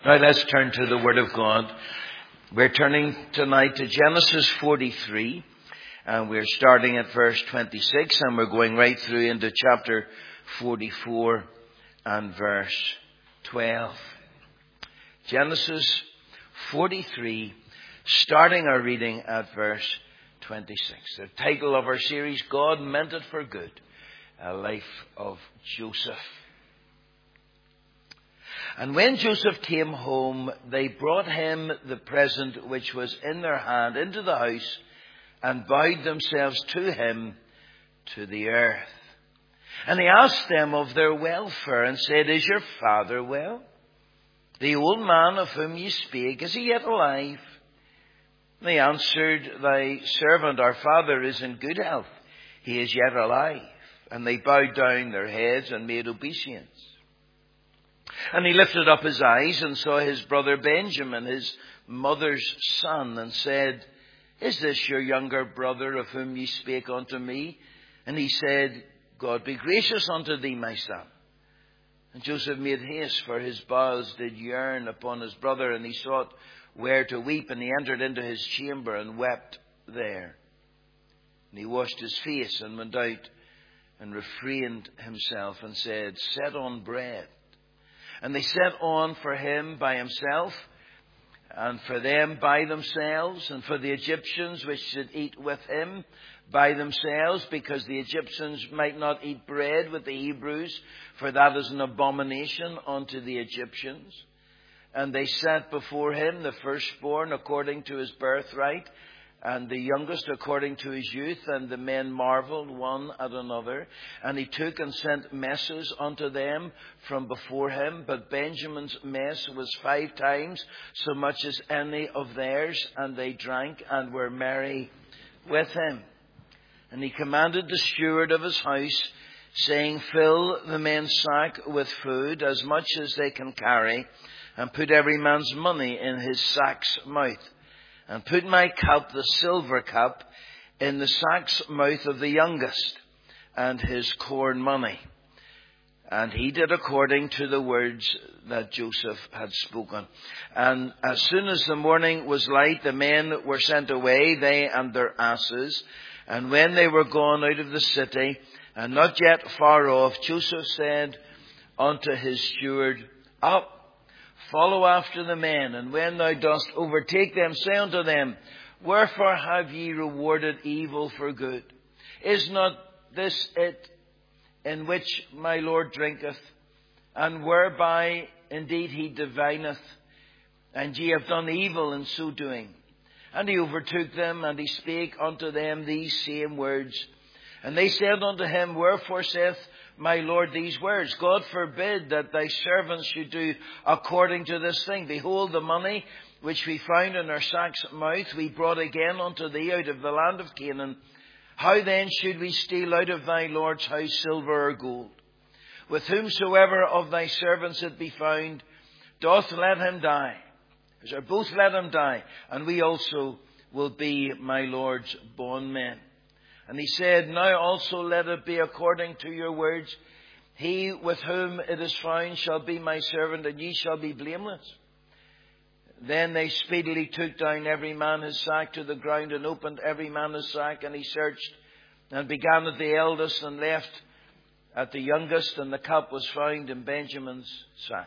Now let's turn to the Word of God. We're turning tonight to Genesis 43, and we're starting at verse 26, and we're going right through into chapter 44 and verse 12. Genesis 43, starting our reading at verse 26. The title of our series, God Meant It for Good, a life of Joseph. And when Joseph came home, they brought him the present which was in their hand into the house, and bowed themselves to him to the earth. And he asked them of their welfare, and said, Is your father well? The old man of whom you speak, is he yet alive? And they answered, Thy servant, our father, is in good health. He is yet alive. And they bowed down their heads and made obeisance. And he lifted up his eyes and saw his brother Benjamin, his mother's son, and said, Is this your younger brother of whom ye spake unto me? And he said, God be gracious unto thee, my son. And Joseph made haste, for his bowels did yearn upon his brother, and he sought where to weep, and he entered into his chamber and wept there. And he washed his face and went out and refrained himself and said, Set on bread. And they set on for him by himself, and for them by themselves, and for the Egyptians which should eat with him by themselves, because the Egyptians might not eat bread with the Hebrews, for that is an abomination unto the Egyptians. And they set before him the firstborn according to his birthright, and the youngest according to his youth, and the men marveled one at another. And he took and sent messes unto them from before him. But Benjamin's mess was 5 times so much as any of theirs, and they drank and were merry with him. And he commanded the steward of his house, saying, Fill the men's sack with food, as much as they can carry, and put every man's money in his sack's mouth. And put my cup, the silver cup, in the sack's mouth of the youngest, and his corn money. And he did according to the words that Joseph had spoken. And as soon as the morning was light, the men were sent away, they and their asses. And when they were gone out of the city, and not yet far off, Joseph said unto his steward, Up, follow after the men, and when thou dost overtake them, say unto them, Wherefore have ye rewarded evil for good? Is not this it in which my Lord drinketh, and whereby indeed he divineth? And ye have done evil in so doing. And he overtook them, and he spake unto them these same words. And they said unto him, Wherefore saith my Lord these words? God forbid that thy servants should do according to this thing. Behold, the money which we found in our sack's mouth we brought again unto thee out of the land of Canaan. How then should we steal out of thy Lord's house silver or gold? With whomsoever of thy servants it be found, doth let him die. Or both let him die, and we also will be my Lord's bondmen. And he said, Now also let it be according to your words. He with whom it is found shall be my servant, and ye shall be blameless. Then they speedily took down every man his sack to the ground, and opened every man his sack, and he searched, and began at the eldest, and left at the youngest, and the cup was found in Benjamin's sack.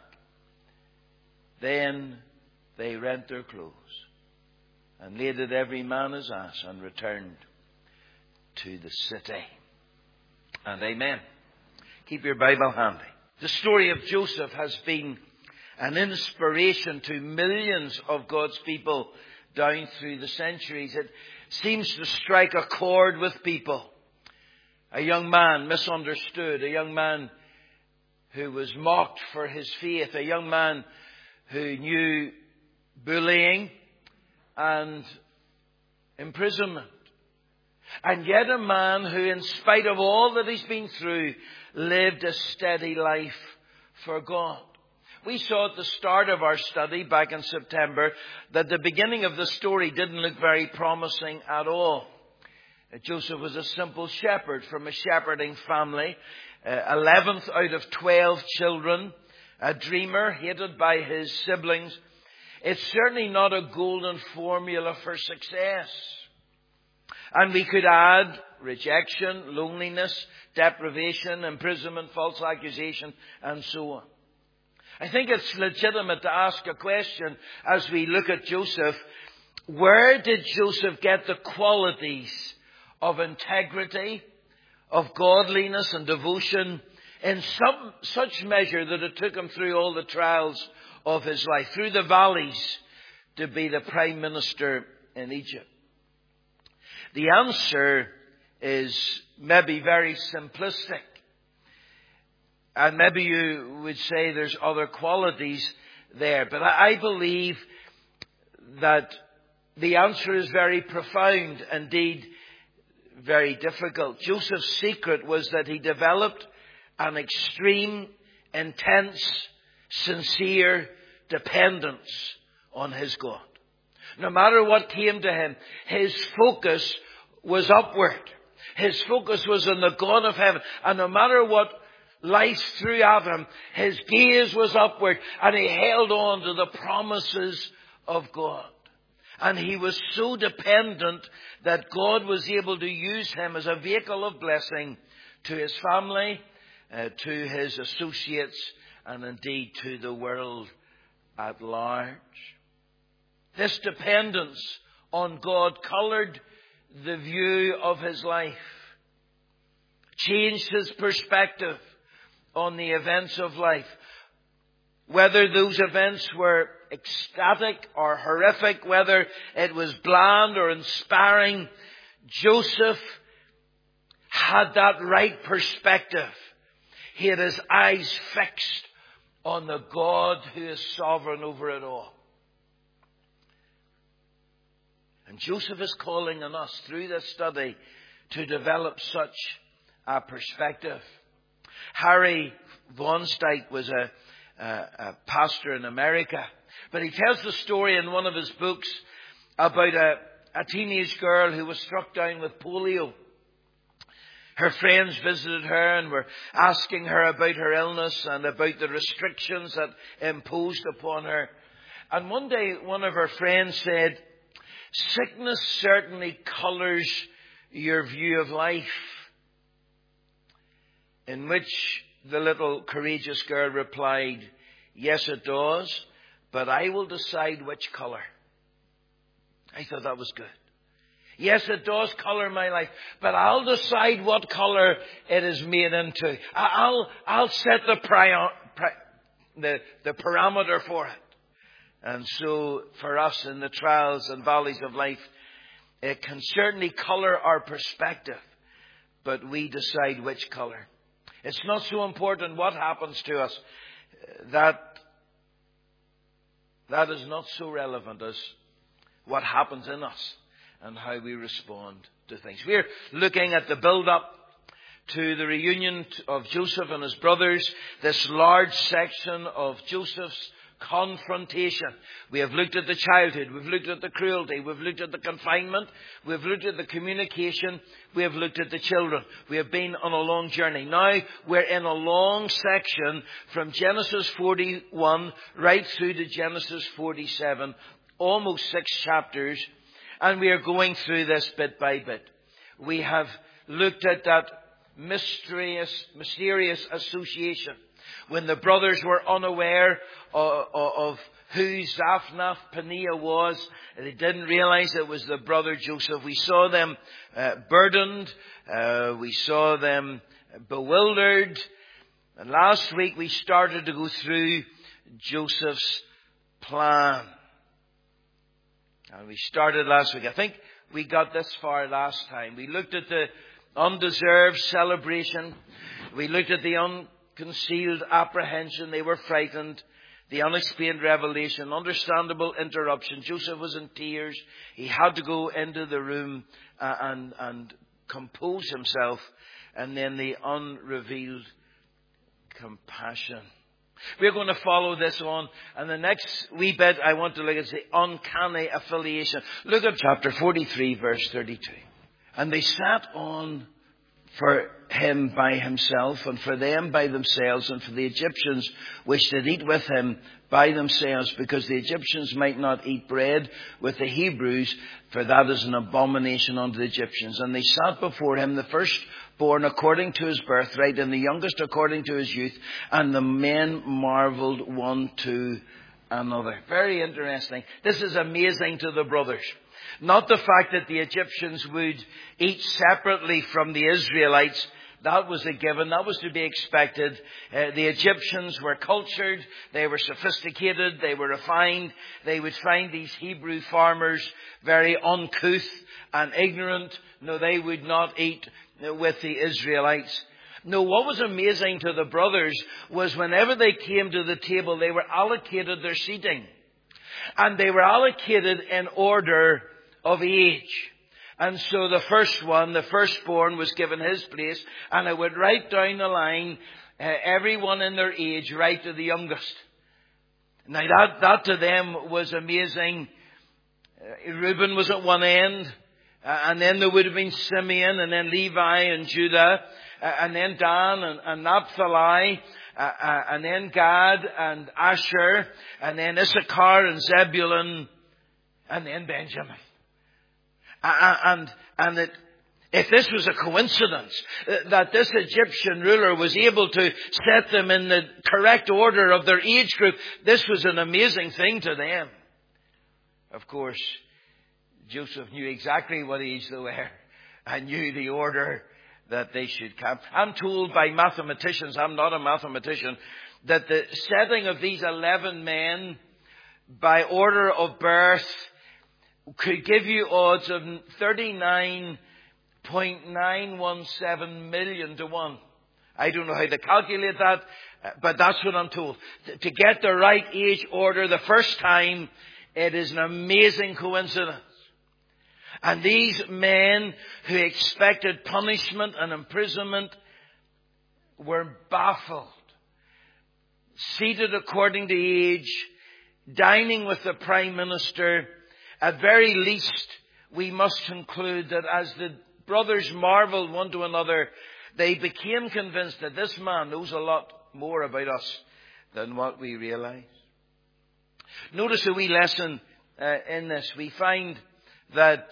Then they rent their clothes, and laid at every man his ass, and returned to the city. And amen. Keep your Bible handy. The story of Joseph has been an inspiration to millions of God's people down through the centuries. It seems to strike a chord with people. A young man misunderstood, a young man who was mocked for his faith, a young man who knew bullying and imprisonment. And yet a man who, in spite of all that he's been through, lived a steady life for God. We saw at the start of our study back in September that the beginning of the story didn't look very promising at all. Joseph was a simple shepherd from a shepherding family, 11th out of 12 children. a dreamer, hated by his siblings. It's certainly not a golden formula for success. And we could add rejection, loneliness, deprivation, imprisonment, false accusation, and so on. I think it's legitimate to ask a question as we look at Joseph. Where did Joseph get the qualities of integrity, of godliness and devotion in such measure that it took him through all the trials of his life, through the valleys, to be the prime minister in Egypt? The answer is maybe very simplistic. And maybe you would say there's other qualities there. But I believe that the answer is very profound, indeed very difficult. Joseph's secret was that he developed an extreme, intense, sincere dependence on his God. No matter what came to him, his focus was upward. His focus was on the God of heaven. And no matter what life threw at him, his gaze was upward, and he held on to the promises of God. And he was so dependent that God was able to use him as a vehicle of blessing to his family, to his associates, and indeed to the world at large. This dependence on God coloured the view of his life, changed his perspective on the events of life. Whether those events were ecstatic or horrific, whether it was bland or inspiring, Joseph had that right perspective. He had his eyes fixed on the God who is sovereign over it all. And Joseph is calling on us through this study to develop such a perspective. Harry Von Steyck was a pastor in America, but he tells the story in one of his books about a teenage girl who was struck down with polio. Her friends visited her and were asking her about her illness and about the restrictions that imposed upon her. And one day one of her friends said, "Sickness certainly colours your view of life." In which the little courageous girl replied, "Yes, it does, but I will decide which colour." I thought that was good. Yes, it does colour my life, but I'll decide what colour it is made into. I'll set the parameter for it. And so for us in the trials and valleys of life, it can certainly colour our perspective, but we decide which colour. It's not so important what happens to us. That is not so relevant as what happens in us and how we respond to things. We're looking at the build-up to the reunion of Joseph and his brothers, this large section of Joseph's confrontation. We have looked at the childhood, we've looked at the cruelty, we've looked at the confinement, we've looked at the communication, we have looked at the children. We have been on a long journey. Now we're in a long section from Genesis 41 right through to Genesis 47, almost 6 chapters, and we are going through this bit by bit. We have looked at that mysterious association when the brothers were unaware of who Zaphnath-Paneah was. They didn't realize it was the brother Joseph. We saw them burdened. We saw them bewildered. And last week we started to go through Joseph's plan. And we started last week. I think we got this far last time. We looked at the undeserved celebration. We looked at the unconcealed apprehension. They were frightened. The unexplained revelation. Understandable interruption. Joseph was in tears. He had to go into the room and compose himself. And then the unrevealed compassion. We're going to follow this on. And the next wee bit I want to look at is the uncanny affiliation. Look at chapter 43, verse 32. And they sat on for him by himself, and for them by themselves, and for the Egyptians which did eat with him by themselves, because the Egyptians might not eat bread with the Hebrews, for that is an abomination unto the Egyptians. And they sat before him, the firstborn according to his birthright, and the youngest according to his youth, and the men marveled one to another. Very interesting. This is amazing to the brothers. Not the fact that the Egyptians would eat separately from the Israelites. That was a given. That was to be expected. The Egyptians were cultured. They were sophisticated. They were refined. They would find these Hebrew farmers very uncouth and ignorant. No, they would not eat with the Israelites. No, what was amazing to the brothers was whenever they came to the table, they were allocated their seating. And they were allocated in order of age. And so the firstborn, was given his place, and it went right down the line, everyone in their age, right to the youngest. Now that to them was amazing. Reuben was at one end, and then there would have been Simeon, and then Levi and Judah, and then Dan and Naphtali, and then Gad and Asher, and then Issachar and Zebulun, and then Benjamin. If this was a coincidence, that this Egyptian ruler was able to set them in the correct order of their age group, this was an amazing thing to them. Of course, Joseph knew exactly what age they were and knew the order that they should come. I'm told by mathematicians, I'm not a mathematician, that the setting of these 11 men by order of birth could give you odds of 39.917 million to 1. I don't know how to calculate that, but that's what I'm told. To get the right age order the first time, it is an amazing coincidence. And these men who expected punishment and imprisonment were baffled. Seated according to age, dining with the Prime Minister. At very least, we must conclude that as the brothers marveled one to another, they became convinced that this man knows a lot more about us than what we realize. Notice a wee lesson in this. We find that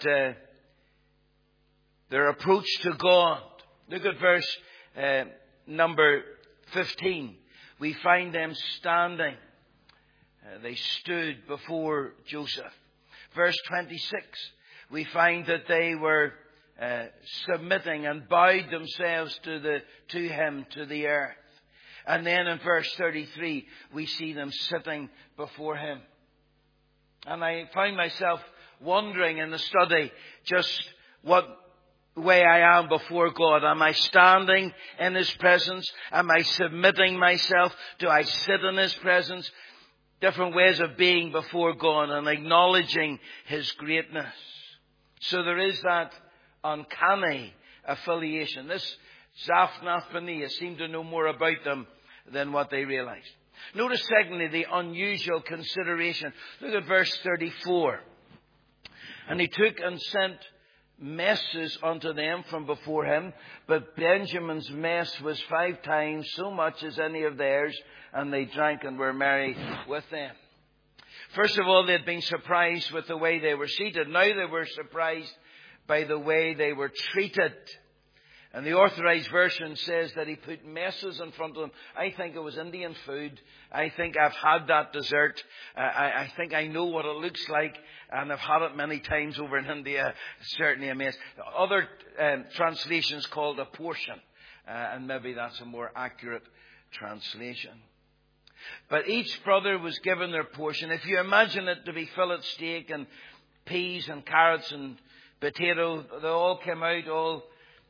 their approach to God. Look at verse number 15. We find them standing. They stood before Joseph. Verse 26, we find that they were submitting and bowed themselves to him, to the earth. And then in verse 33, we see them sitting before him. And I find myself wondering in the study just what way I am before God. Am I standing in his presence? Am I submitting myself? Do I sit in his presence? Different ways of being before God and acknowledging his greatness. So there is that uncanny affiliation. This Zaphnath-Paneah seemed to know more about them than what they realized. Notice secondly the unusual consideration. Look at verse 34. And he took and sent messes unto them from before him, but Benjamin's mess was 5 times so much as any of theirs, and they drank and were merry with them. First of all, they'd been surprised with the way they were seated. Now they were surprised by the way they were treated. And the Authorized Version says that he put messes in front of them. I think it was Indian food. I think I've had that dessert. I think I know what it looks like. And I've had it many times over in India. Certainly a mess. Other translations called a portion. And maybe that's a more accurate translation. But each brother was given their portion. If you imagine it to be fillet steak and peas and carrots and potato, they all came out, all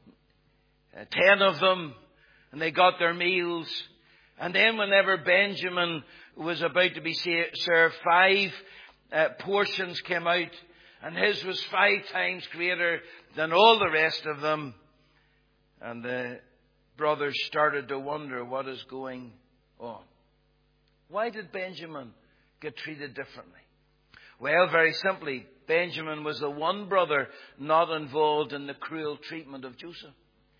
10 of them, and they got their meals. And then whenever Benjamin was about to be served, 5 portions came out, and his was 5 times greater than all the rest of them. And the brothers started to wonder what is going on. Why did Benjamin get treated differently? Well, very simply, Benjamin was the one brother not involved in the cruel treatment of Joseph.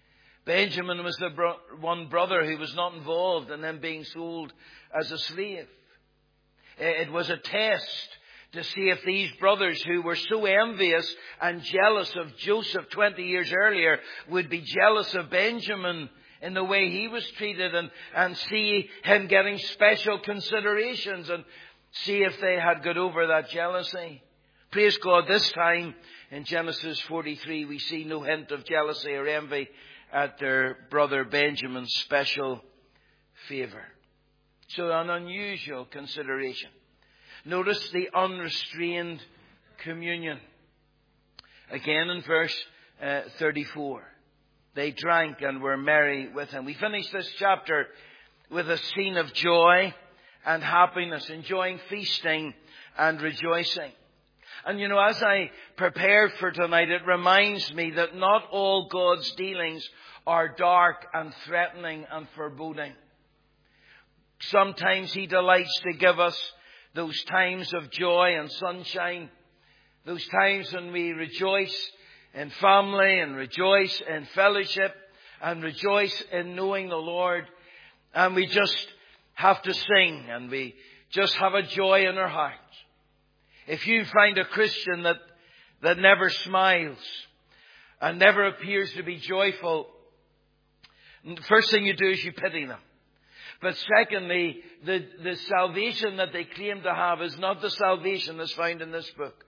Benjamin was the one brother who was not involved in them being sold as a slave. It was a test to see if these brothers who were so envious and jealous of Joseph 20 years earlier would be jealous of Benjamin in the way he was treated and see him getting special considerations and see if they had got over that jealousy. Praise God, this time in Genesis 43 we see no hint of jealousy or envy at their brother Benjamin's special favour. So an unusual consideration. Notice the unrestrained communion. Again in verse 34. They drank and were merry with him. We finish this chapter with a scene of joy and happiness, enjoying feasting and rejoicing. And you know, as I prepared for tonight, it reminds me that not all God's dealings are dark and threatening and foreboding. Sometimes He delights to give us those times of joy and sunshine, those times when we rejoice in family and rejoice in fellowship and rejoice in knowing the Lord. And we just have to sing and we just have a joy in our hearts. If you find a Christian that never smiles and never appears to be joyful, first thing you do is you pity them. But secondly, the salvation that they claim to have is not the salvation that's found in this book.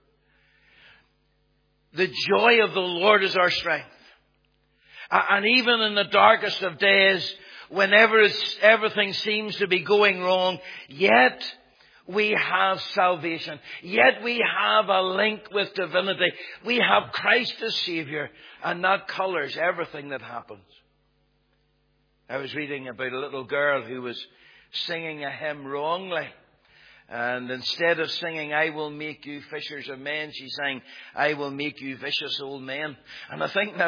The joy of the Lord is our strength. And even in the darkest of days, whenever everything seems to be going wrong, yet we have salvation. Yet we have a link with divinity. We have Christ as Saviour, and that colours everything that happens. I was reading about a little girl who was singing a hymn wrongly. And instead of singing, "I will make you fishers of men," she sang, "I will make you vicious old men." And I think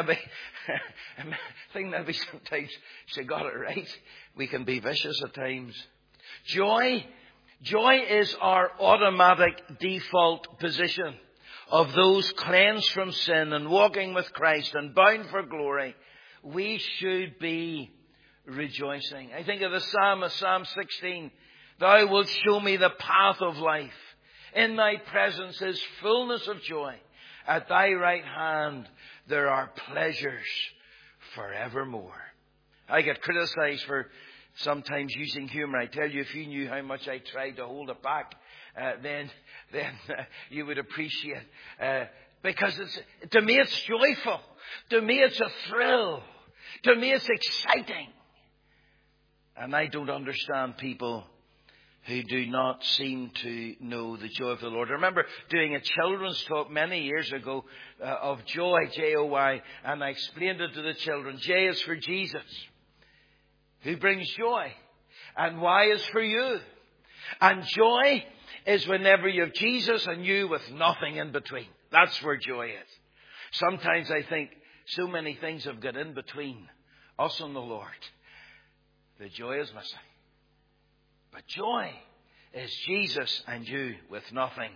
maybe sometimes she got it right. We can be vicious at times. Joy is our automatic default position of those cleansed from sin and walking with Christ and bound for glory. We should be rejoicing. I think of the psalmist, Psalm 16. "Thou wilt show me the path of life. In thy presence is fullness of joy. At thy right hand there are pleasures forevermore." I get criticized for sometimes using humour. I tell you, if you knew how much I tried to hold it back, then you would appreciate. Because to me it's joyful. To me it's a thrill. To me it's exciting. And I don't understand people who do not seem to know the joy of the Lord. I remember doing a children's talk many years ago of joy, J-O-Y, and I explained it to the children. J is for Jesus, who brings joy, and Y is for you. And joy is whenever you have Jesus and you with nothing in between. That's where joy is. Sometimes I think so many things have got in between us and the Lord. The joy is missing. But joy is Jesus and you with nothing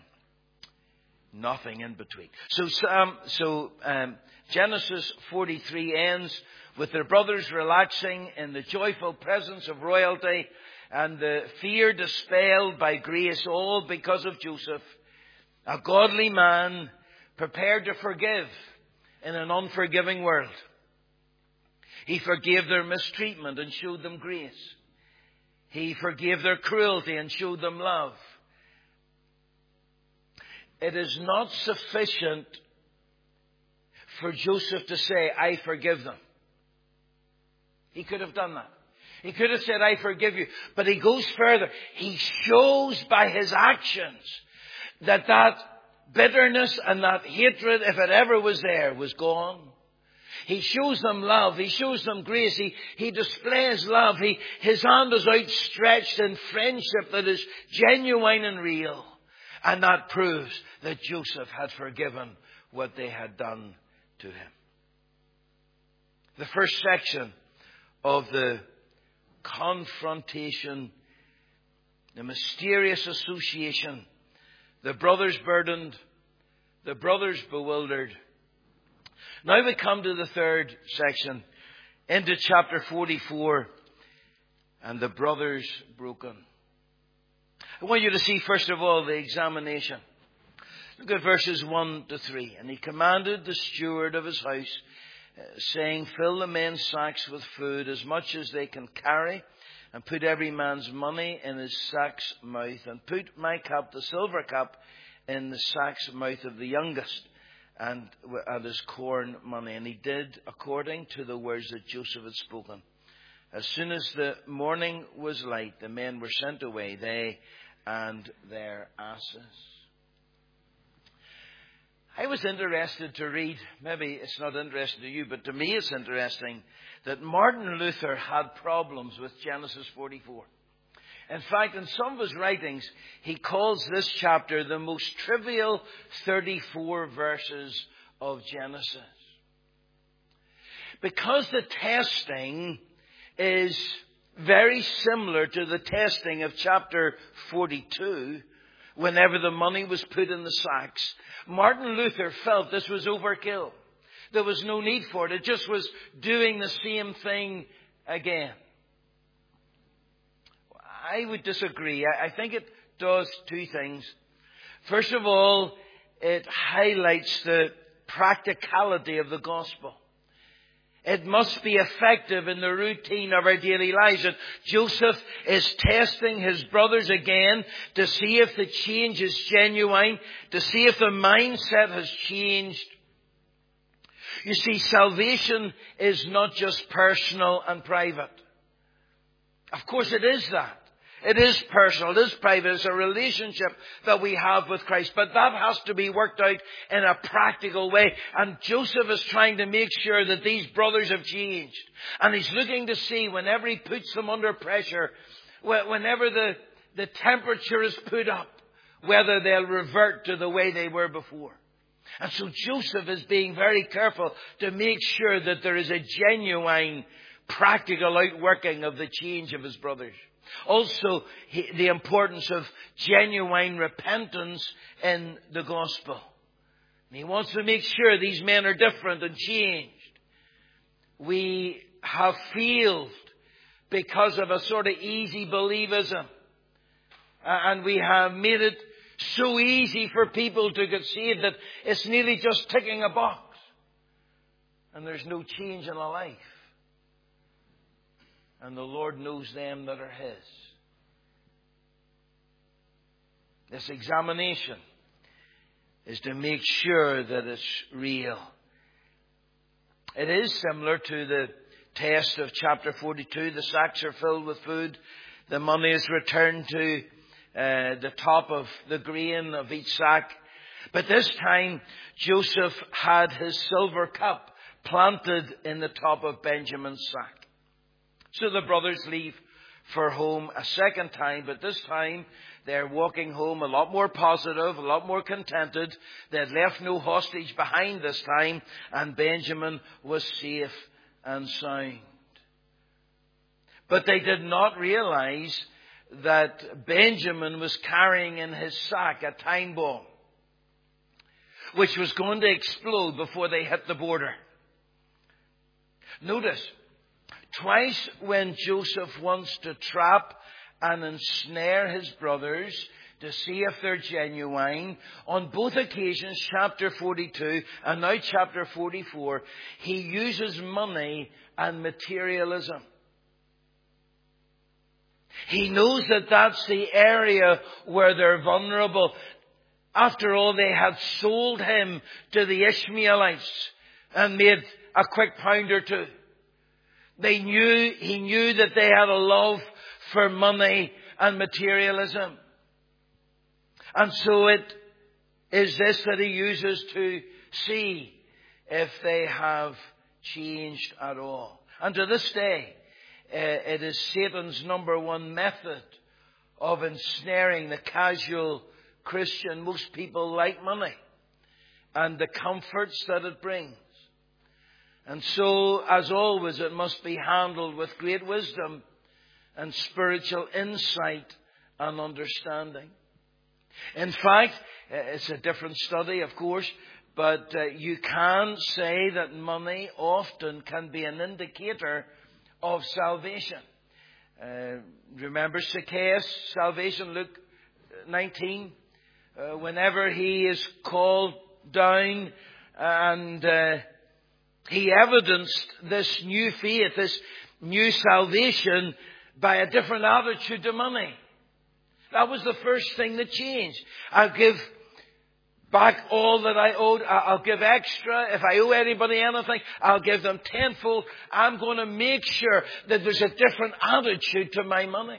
in between. So Genesis 43 ends with their brothers relaxing in the joyful presence of royalty and the fear dispelled by grace, all because of Joseph, a godly man prepared to forgive in an unforgiving world. He forgave their mistreatment and showed them grace. He forgave their cruelty and showed them love. It is not sufficient for Joseph to say, "I forgive them." He could have done that. He could have said, "I forgive you." But he goes further. He shows by his actions that bitterness and that hatred, if it ever was there, was gone. He shows them love. He shows them grace. He displays love. His hand is outstretched in friendship that is genuine and real. And that proves that Joseph had forgiven what they had done to him. The first section of the confrontation, the mysterious association, the brothers burdened, the brothers bewildered. Now we come to the third section. into chapter 44, and the brothers broken. I want you to see, first of all, the examination. Look at verses 1 to 3. And he commanded the steward of his house, saying, fill the men's sacks with food, as much as they can carry, and put every man's money in his sack's mouth, and put my cup, the silver cup, in the sack's mouth of the youngest, and his corn money. And he did according to the words that Joseph had spoken. As soon as the morning was light, the men were sent away, they and their asses. I was interested to read, maybe it's not interesting to you, but to me it's interesting, that Martin Luther had problems with Genesis 44. In fact, in some of his writings, he calls this chapter the most trivial 34 verses of Genesis. Because the testing is very similar to the testing of chapter 42, whenever the money was put in the sacks, Martin Luther felt this was overkill. There was no need for it. It just was doing the same thing again. I would disagree. I think it does two things. First of all, it highlights the practicality of the gospel. It must be effective in the routine of our daily lives. And Joseph is testing his brothers again to see if the change is genuine, to see if the mindset has changed. You see, salvation is not just personal and private. Of course it is that. It is personal, it is private, it's a relationship that we have with Christ. But that has to be worked out in a practical way. And Joseph is trying to make sure that these brothers have changed. And he's looking to see, whenever he puts them under pressure, whenever the temperature is put up, whether they'll revert to the way they were before. And so Joseph is being very careful to make sure that there is a genuine, practical outworking of the change of his brothers. Also, the importance of genuine repentance in the gospel. And he wants to make sure these men are different and changed. We have failed because of a sort of easy believism. And we have made it so easy for people to get saved that it's nearly just ticking a box. And there's no change in a life. And the Lord knows them that are His. This examination is to make sure that it's real. It is similar to the test of chapter 42. The sacks are filled with food. The money is returned to the top of the grain of each sack. But this time, Joseph had his silver cup planted in the top of Benjamin's sack. So the brothers leave for home a second time, but this time they're walking home a lot more positive, a lot more contented. They had left no hostage behind this time, and Benjamin was safe and sound. But they did not realize that Benjamin was carrying in his sack a time bomb, which was going to explode before they hit the border. Notice, twice when Joseph wants to trap and ensnare his brothers to see if they're genuine, on both occasions, chapter 42 and now chapter 44, he uses money and materialism. He knows that that's the area where they're vulnerable. After all, they had sold him to the Ishmaelites and made a quick pound or two. He knew that they had a love for money and materialism. And so it is this that he uses to see if they have changed at all. And to this day, it is Satan's number one method of ensnaring the casual Christian. Most people like money and the comforts that it brings. And so, as always, it must be handled with great wisdom and spiritual insight and understanding. In fact, it's a different study, of course, But you can say that money often can be an indicator of salvation. Remember Zacchaeus' salvation, Luke 19? Whenever he is called down and he evidenced this new faith, this new salvation by a different attitude to money. That was the first thing that changed. I'll give back all that I owed. I'll give extra. If I owe anybody anything, I'll give them tenfold. I'm going to make sure that there's a different attitude to my money.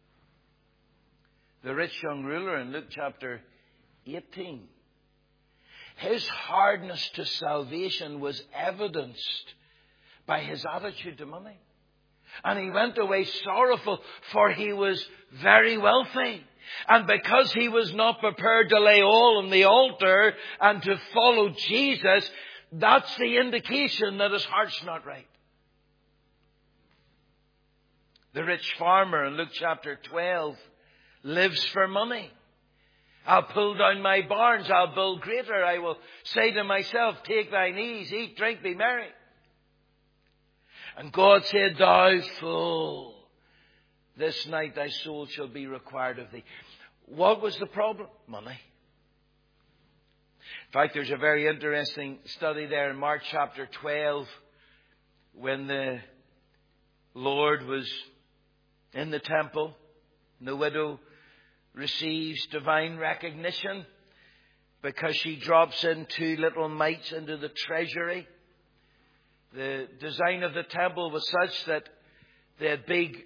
The rich young ruler in Luke chapter 18. His hardness to salvation was evidenced by his attitude to money. And he went away sorrowful, for he was very wealthy. And because he was not prepared to lay all on the altar and to follow Jesus, that's the indication that his heart's not right. The rich farmer in Luke chapter 12 lives for money. I'll pull down my barns, I'll build greater. I will say to myself, take thine ease, eat, drink, be merry. And God said, thou fool, this night thy soul shall be required of thee. What was the problem? Money. In fact, there's a very interesting study there in Mark chapter 12 when the Lord was in the temple. The widow receives divine recognition because she drops in 2 little mites into the treasury. The design of the temple was such that they had big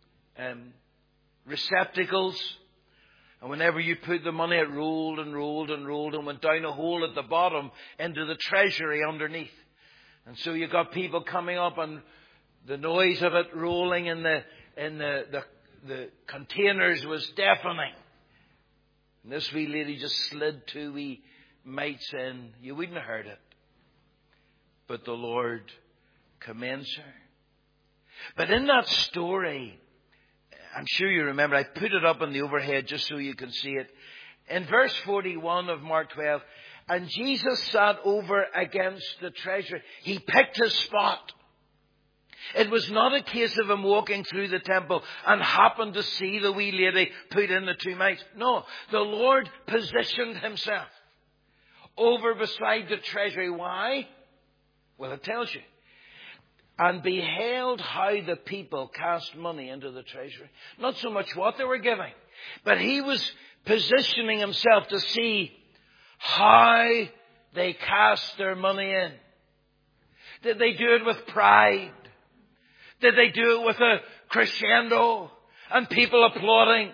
receptacles. And whenever you put the money, it rolled and rolled and rolled and went down a hole at the bottom into the treasury underneath. And so you got people coming up and the noise of it rolling in the containers was deafening. And this wee lady just slid 2 wee mites in. You wouldn't have heard it. But the Lord commends her. But in that story, I'm sure you remember, I put it up on the overhead just so you can see it. In verse 41 of Mark 12, and Jesus sat over against the treasury. He picked his spot. It was not a case of him walking through the temple and happened to see the wee lady put in the 2 mites. No, the Lord positioned himself over beside the treasury. Why? Well, it tells you. And beheld how the people cast money into the treasury. Not so much what they were giving, but he was positioning himself to see how they cast their money in. Did they do it with pride? Did they do it with a crescendo and people applauding?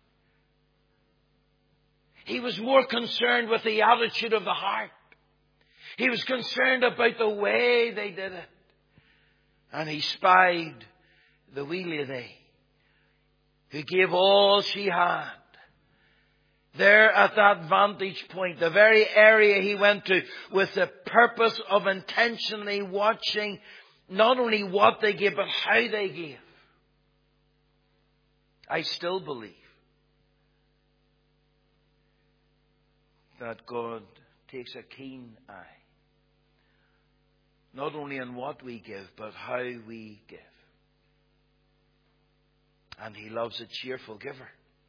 He was more concerned with the attitude of the heart. He was concerned about the way they did it. And he spied the wee lady who gave all she had. There at that vantage point, the very area he went to with the purpose of intentionally watching not only what they gave, but how they gave. I still believe that God takes a keen eye. Not only on what we give, but how we give. And he loves a cheerful giver.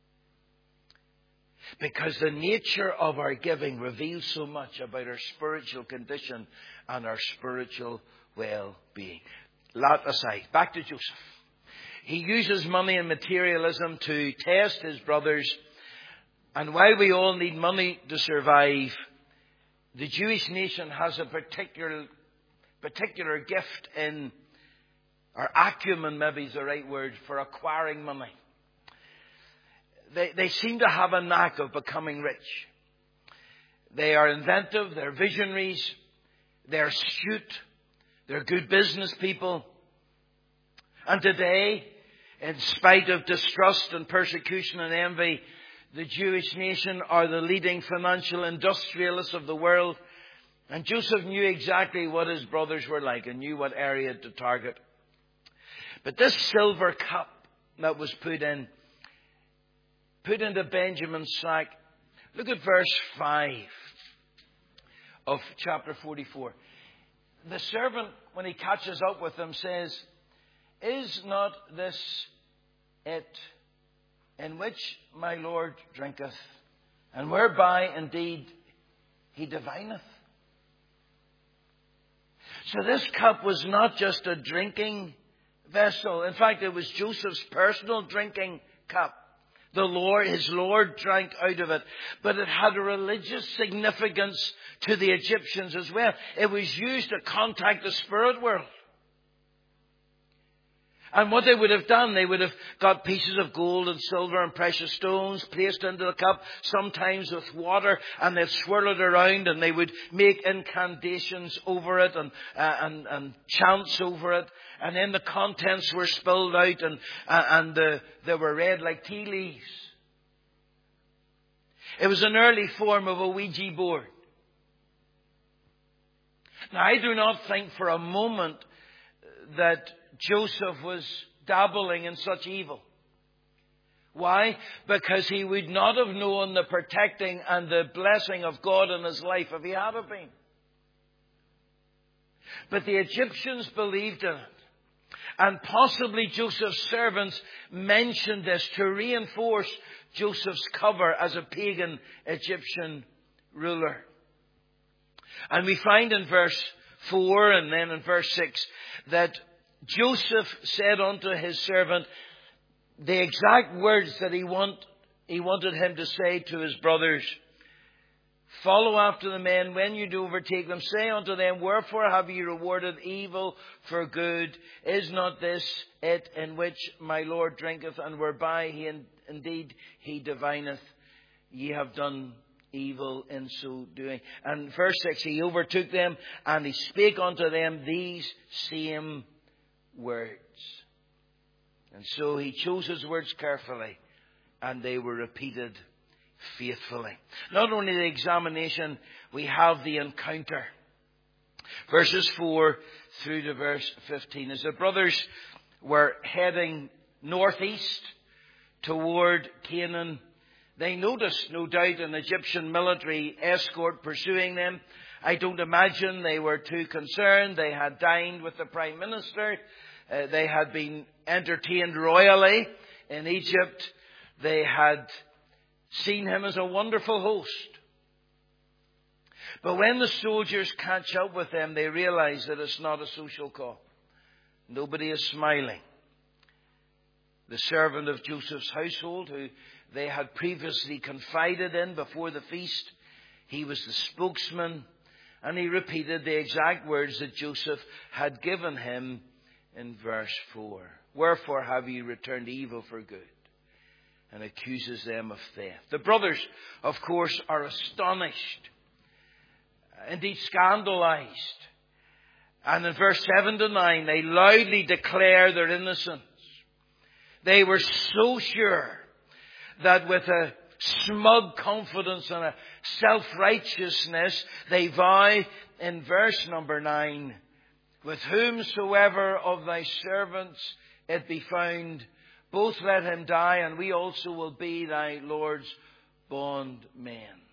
Because the nature of our giving reveals so much about our spiritual condition and our spiritual well-being. That aside, back to Joseph. He uses money and materialism to test his brothers. And while we all need money to survive, the Jewish nation has a particular gift in, or acumen maybe is the right word, for acquiring money. They seem to have a knack of becoming rich. They are inventive, they're visionaries, they're astute, they're good business people. And today, in spite of distrust and persecution and envy, the Jewish nation are the leading financial industrialists of the world. And Joseph knew exactly what his brothers were like and knew what area to target. But this silver cup that was put into Benjamin's sack. Look at verse 5 of chapter 44. The servant, when he catches up with them, says, "Is not this it in which my Lord drinketh, and whereby indeed he divineth?" So this cup was not just a drinking vessel. In fact, it was Joseph's personal drinking cup. His Lord drank out of it. But it had a religious significance to the Egyptians as well. It was used to contact the spirit world. And what they would have done, they would have got pieces of gold and silver and precious stones placed into the cup, sometimes with water, and they'd swirl it around, and they would make incantations over it and chants over it. And then the contents were spilled out, and they were read like tea leaves. It was an early form of a Ouija board. Now, I do not think for a moment that Joseph was dabbling in such evil. Why? Because he would not have known the protecting and the blessing of God in his life if he had have been. But the Egyptians believed in it. And possibly Joseph's servants mentioned this to reinforce Joseph's cover as a pagan Egyptian ruler. And we find in verse 4 and then in verse 6 that Joseph said unto his servant the exact words that he wanted him to say to his brothers. "Follow after the men. When you do overtake them, say unto them, Wherefore have ye rewarded evil for good? Is not this it in which my Lord drinketh, and whereby indeed he divineth? Ye have done evil in so doing." And verse 6, he overtook them, and he spake unto them these same words. And so he chose his words carefully, and they were repeated faithfully. Not only the examination, we have the encounter. Verses 4 through to verse 15. As the brothers were heading northeast toward Canaan, they noticed, no doubt, an Egyptian military escort pursuing them. I don't imagine they were too concerned. They had dined with the Prime Minister. They had been entertained royally in Egypt. They had seen him as a wonderful host. But when the soldiers catch up with them, they realize that it's not a social call. Nobody is smiling. The servant of Joseph's household, who they had previously confided in before the feast, he was the spokesman, and he repeated the exact words that Joseph had given him in verse 4. "Wherefore have ye returned evil for good?" And accuses them of theft. The brothers, of course, are astonished, indeed scandalized. And in verse 7 to 9, they loudly declare their innocence. They were so sure that with a smug confidence and a self-righteousness, they vow in verse number 9, "With whomsoever of thy servants it be found, both let him die, and we also will be thy Lord's bondmen."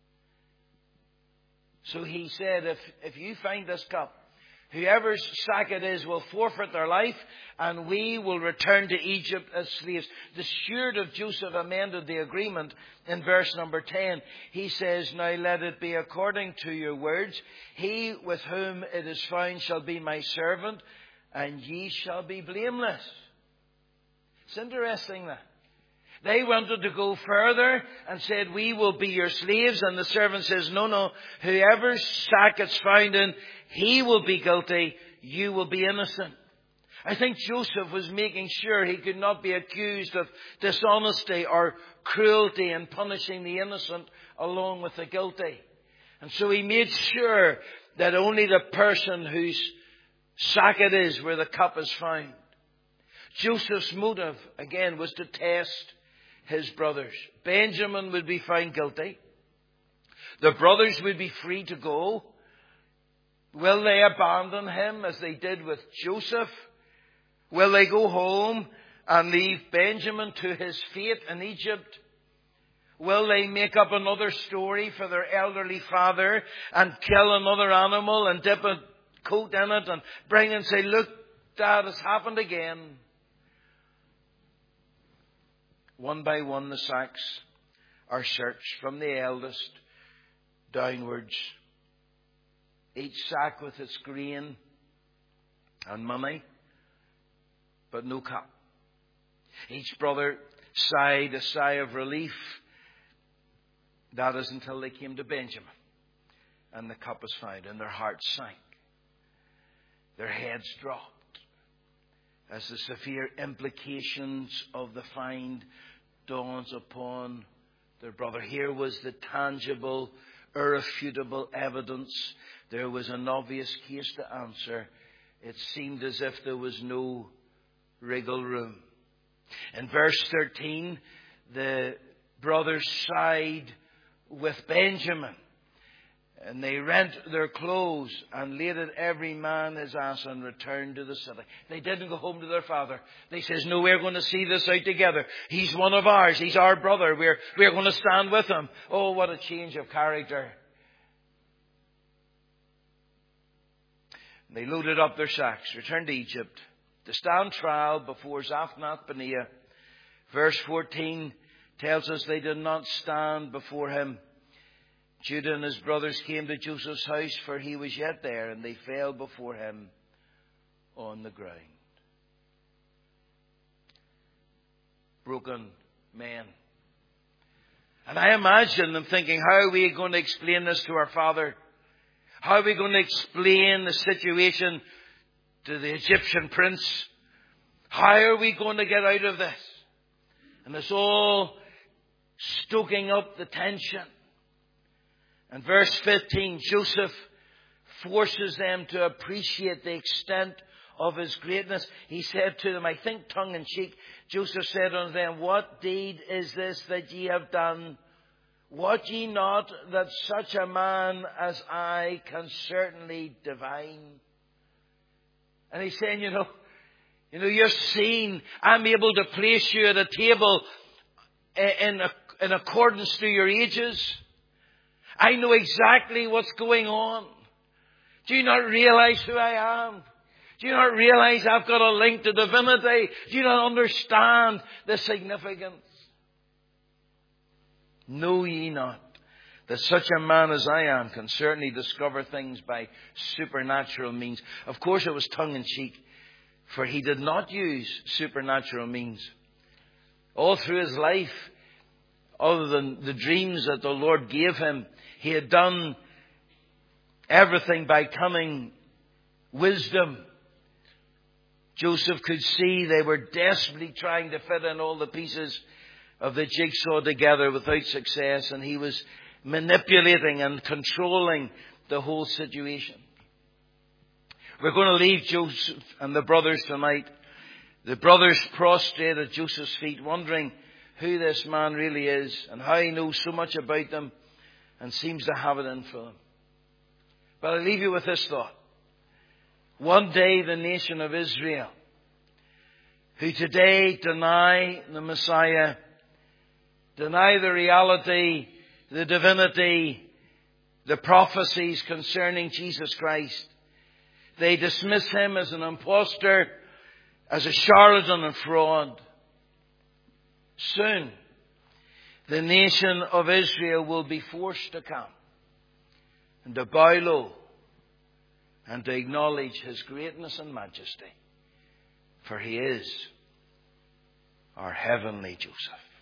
So he said, if you find this cup, whoever's sack it is will forfeit their life, and we will return to Egypt as slaves. The steward of Joseph amended the agreement in verse number 10. He says, "Now let it be according to your words. He with whom it is found shall be my servant, and ye shall be blameless." It's interesting that. They wanted to go further and said, "We will be your slaves." And the servant says, no, whoever's sack it's found in, he will be guilty, you will be innocent. I think Joseph was making sure he could not be accused of dishonesty or cruelty in punishing the innocent along with the guilty. And so he made sure that only the person whose sack it is where the cup is found. Joseph's motive, again, was to test his brothers. Benjamin would be found guilty. The brothers would be free to go. Will they abandon him as they did with Joseph? Will they go home and leave Benjamin to his fate in Egypt? Will they make up another story for their elderly father and kill another animal and dip a coat in it and bring and say, look, Dad, it's happened again? One by one the sacks are searched from the eldest downwards. Each sack with its grain and money, but no cup. Each brother sighed a sigh of relief. That is until they came to Benjamin. And the cup was found, and their hearts sank. Their heads dropped as the severe implications of the find dawns upon their brother. Here was the tangible, irrefutable evidence. There was an obvious case to answer. It seemed as if there was no wriggle room. In verse 13, the brothers sighed with Benjamin, and they rent their clothes and laid every man his ass and returned to the city. They didn't go home to their father. They says, no, we're going to see this out together. He's one of ours. He's our brother. We're going to stand with him. Oh, what a change of character. They loaded up their sacks, returned to Egypt to stand trial before Zaphnath-Paneah. Verse 14 tells us they did not stand before him. Judah and his brothers came to Joseph's house, for he was yet there, and they fell before him on the ground. Broken men. And I imagine them thinking, how are we going to explain this to our father? How are we going to explain the situation to the Egyptian prince? How are we going to get out of this? And it's all stoking up the tension. And verse 15, Joseph forces them to appreciate the extent of his greatness. He said to them, I think tongue in cheek, Joseph said unto them, what deed is this that ye have done? Wot ye not that such a man as I can certainly divine? And he's saying, you know, you're seen. I'm able to place you at a table in accordance to your ages. I know exactly what's going on. Do you not realize who I am? Do you not realize I've got a link to divinity? Do you not understand the significance? Know ye not that such a man as I am can certainly discover things by supernatural means? Of course it was tongue in cheek, for he did not use supernatural means. All through his life, other than the dreams that the Lord gave him, he had done everything by cunning wisdom. Joseph could see they were desperately trying to fit in all the pieces of the jigsaw together without success, and he was manipulating and controlling the whole situation. We're going to leave Joseph and the brothers tonight. The brothers prostrate at Joseph's feet, wondering who this man really is and how he knows so much about them and seems to have it in for them. But I leave you with this thought. One day the nation of Israel, who today deny the Messiah, deny the reality, the divinity, the prophecies concerning Jesus Christ. They dismiss him as an impostor, as a charlatan and fraud. Soon, the nation of Israel will be forced to come and to bow low and to acknowledge his greatness and majesty. For he is our heavenly Joseph.